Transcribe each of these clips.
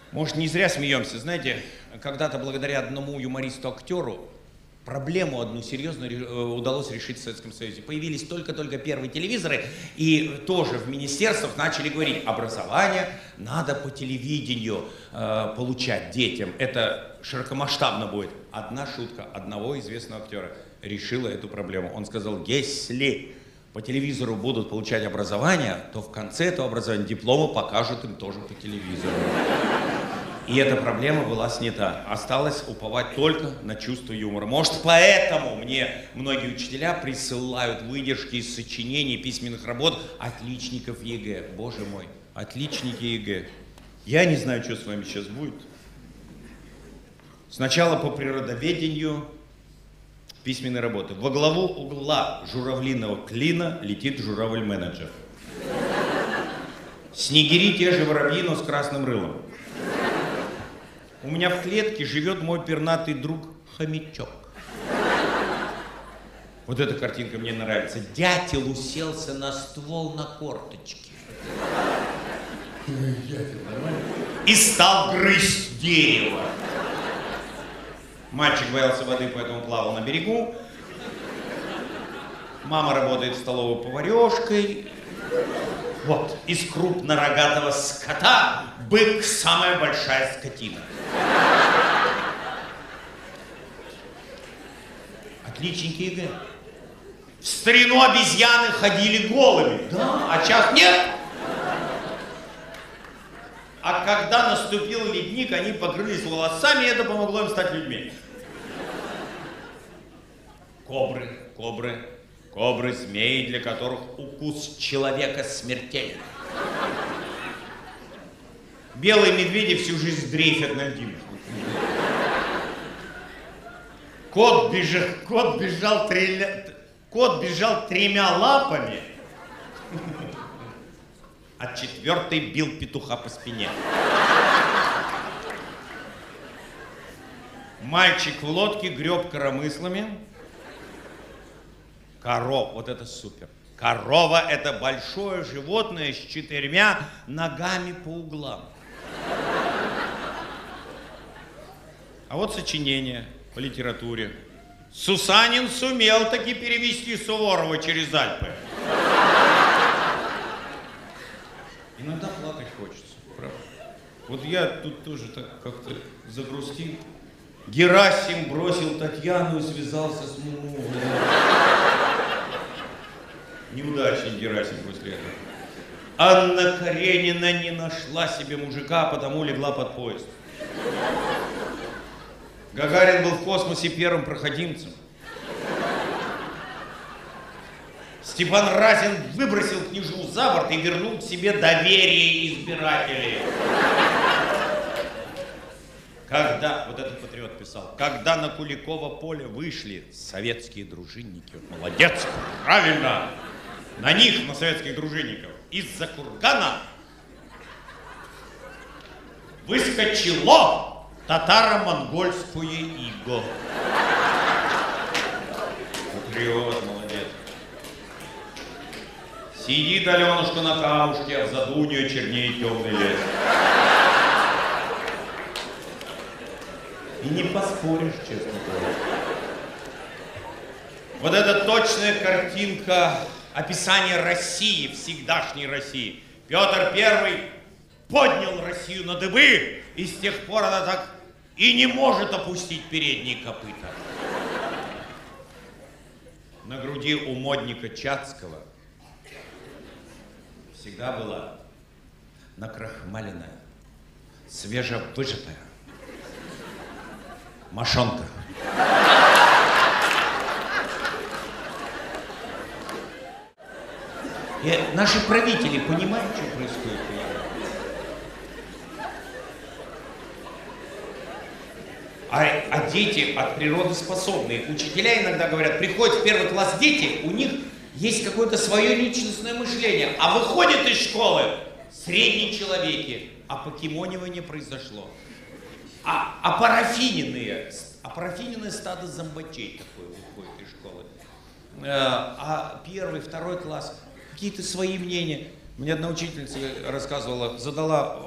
Может, не зря смеемся. Знаете, когда-то благодаря одному юмористу-актеру проблему одну серьезно удалось решить в Советском Союзе. Появились только-только первые телевизоры, и тоже в министерствах начали говорить, образование надо по телевидению получать детям. Это широкомасштабно будет. Одна шутка одного известного актера решила эту проблему. Он сказал, если по телевизору будут получать образование, то в конце этого образования дипломы покажут им тоже по телевизору. И эта проблема была снята. Осталось уповать только на чувство юмора. Может, поэтому мне многие учителя присылают выдержки из сочинений, письменных работ отличников ЕГЭ. Боже мой, отличники ЕГЭ. Я не знаю, что с вами сейчас будет. Сначала по природоведению письменной работы. Во главу угла журавлиного клина летит журавль-менеджер. Снегири те же воробьи, но с красным рылом. У меня в клетке живет мой пернатый друг хомячок. Вот эта картинка мне нравится. Дятел уселся на ствол на корточке. И стал грызть дерево. Мальчик боялся воды, поэтому плавал на берегу. Мама работает в столовой поварешкой. Вот, из крупнорогатого скота бык самая большая скотина. Отличники ЕГЭ. В старину обезьяны ходили голыми. Да, а сейчас нет. А когда наступил ледник, они покрылись волосами, и это помогло им стать людьми. Кобры, змеи, для которых укус человека смертелен. Белые медведи всю жизнь дрейфят на льдинах. Кот бежал тремя лапами, а четвертый бил петуха по спине. Мальчик в лодке греб коромыслами. Корова, вот это супер. Корова – это большое животное с 4 ногами по углам. А вот сочинение по литературе. Сусанин сумел таки перевести Суворова через Альпы. Иногда плакать хочется, правда. Вот я тут тоже так как-то загрустил. Герасим бросил Татьяну и связался с Муму. Неудачник Герасим после этого. Анна Каренина не нашла себе мужика, потому легла под поезд. Гагарин был в космосе первым проходимцем. Степан Разин выбросил княжну за борт и вернул к себе доверие избирателей. Когда, вот этот патриот писал, когда на Куликово поле вышли советские дружинники, молодец, правильно, на них, на советских дружинников, из-за кургана выскочило татаро-монгольское иго. Патриот, молодец. Сидит Аленушка на камушке, а в заду у нее чернеет темный лес. И не поспоришь, честно говоря. Вот эта точная картинка описания России, всегдашней России. Петр I поднял Россию на дыбы, и с тех пор она так и не может опустить передние копыта. На груди у модника Чацкого всегда была накрахмаленная, свежевыжатая мошонка. И наши правители понимают, что происходит? А дети от природы способные. Учителя иногда говорят, приходят в 1 класс дети, у них есть какое-то свое личностное мышление, а выходят из школы средние человеки, а покемонивание произошло. А парафиненное стадо зомбачей такое выходит из школы. А 1-2 класс, какие-то свои мнения. Мне одна учительница рассказывала, задала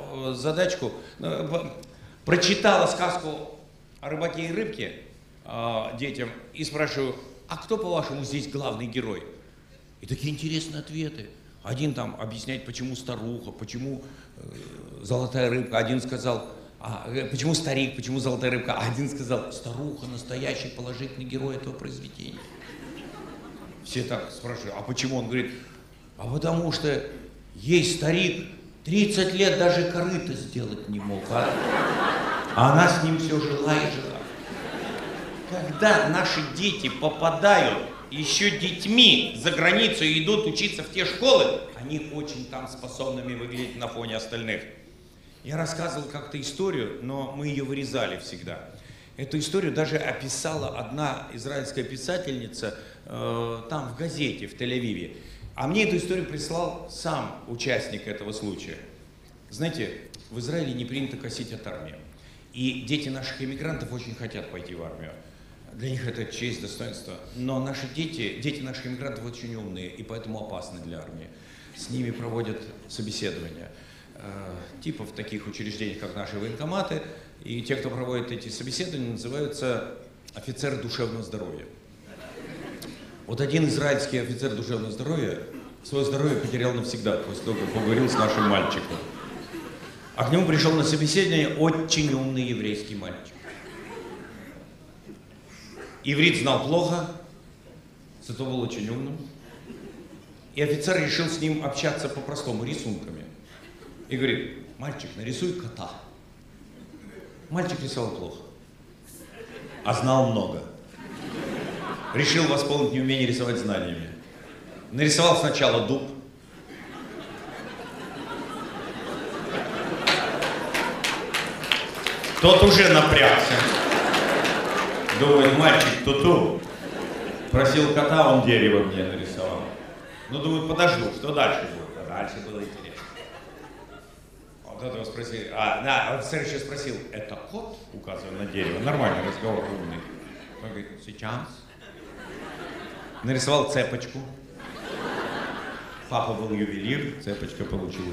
задачку, прочитала сказку о рыбаке и рыбке детям и спрашиваю, а кто, по-вашему, здесь главный герой? И такие интересные ответы. Один там объясняет, почему старуха, почему золотая рыбка. Один сказал, почему старик, почему золотая рыбка. А один сказал, старуха настоящий положительный герой этого произведения. Все так спрашивают, а почему? Он говорит, а потому что есть старик, 30 лет даже корыто сделать не мог, а она с ним все жила и жила. Когда наши дети попадают еще детьми за границу и идут учиться в те школы, они очень там способными выглядеть на фоне остальных. Я рассказывал как-то историю, но мы ее вырезали всегда. Эту историю даже описала одна израильская писательница там в газете в Тель-Авиве. А мне эту историю прислал сам участник этого случая. Знаете, в Израиле не принято косить от армии. И дети наших иммигрантов очень хотят пойти в армию. Для них это честь, достоинство. Но наши дети наших иммигрантов очень умные и поэтому опасны для армии. С ними проводят собеседования. Типа в таких учреждениях, как наши военкоматы. И те, кто проводит эти собеседования, называются офицеры душевного здоровья. Вот один израильский офицер душевного здоровья свое здоровье потерял навсегда, после того, как поговорил с нашим мальчиком. А к нему пришел на собеседование очень умный еврейский мальчик. Иврит знал плохо, зато был очень умным. И офицер решил с ним общаться по-простому, рисунками. И говорит, мальчик, нарисуй кота. Мальчик рисовал плохо, а знал много. Решил восполнить неумение рисовать знаниями. Нарисовал сначала дуб. Тот уже напрягся. Думает, мальчик ту-ту. Просил кота, он дерево мне нарисовал. Ну, думаю, подожду, что дальше будет? А дальше было интересно. Вот этого спросили. Офицер еще спросил, это кот, указывая на дерево? Нормальный разговор, умный. Он говорит, сейчас. Нарисовал цепочку. Папа был ювелир, цепочка получилась.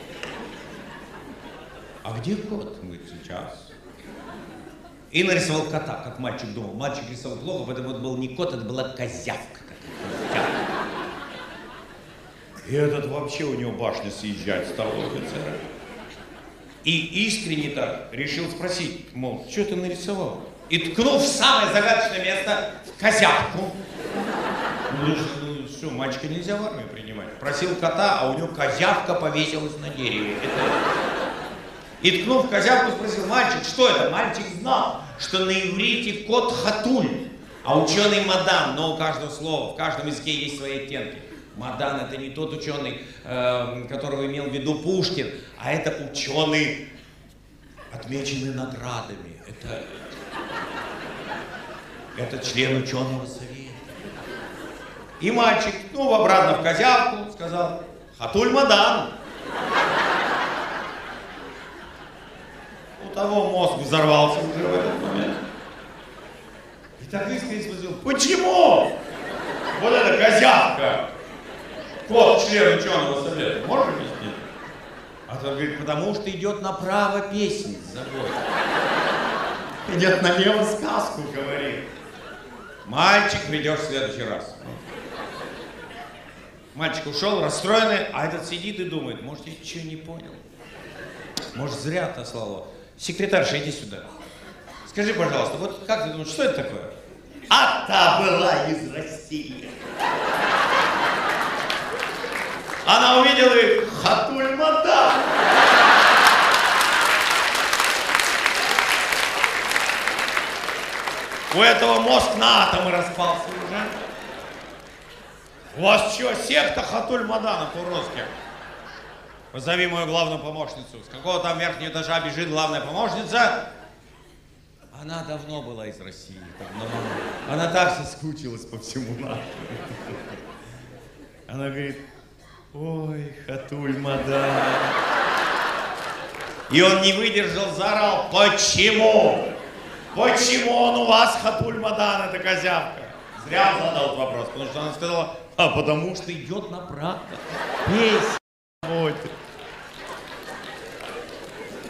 А где кот? Он говорит, сейчас. И нарисовал кота, как мальчик думал. Мальчик рисовал плохо, поэтому это был не кот, это была козявка. И этот вообще у него башня съезжает с того офицера. И искренне так решил спросить, мол, что ты нарисовал? И ткнул в самое загадочное место, в козявку. Ну что, мальчика нельзя в армию принимать. Просил кота, а у него козявка повесилась на дереве. И ткнув в козявку, спросил, мальчик, что это? Мальчик знал, что на иврите кот хатуль, а ученый мадан, но у каждого слова, в каждом языке есть свои оттенки. Мадан это не тот ученый, которого имел в виду Пушкин, а это ученый, отмеченный наградами. Это член ученого совета. И мальчик, обратно в козявку, сказал, хатуль мадан. У того мозг взорвался уже в этот момент. И так искренне спросил, почему? Вот эта козявка, кот, член ученого совета, можешь объяснить? А тот говорит, потому что идет направо песни заводит. Идет налево сказку говорит. Мальчик, придешь в следующий раз. Мальчик ушел, расстроенный, а этот сидит и думает, может, я ничего не понял. Может, зря отослал его. Секретарша, иди сюда. Скажи, пожалуйста, вот как ты думаешь, что это такое? А та была из России. Она увидела их, хатуль мадан. У этого мозг на атомы распался уже. У вас что, секта хатуль маданов у русских? Позови мою главную помощницу. С какого там верхнего этажа бежит главная помощница? Она давно была из России. Давно. Она так соскучилась по всему нашему. Она говорит, ой, хатуль мадан. И он не выдержал, заорал, почему? Почему он у вас хатуль мадан, эта козявка? Зря он задал вопрос, потому что она сказала, а потому что идет направо. Песня.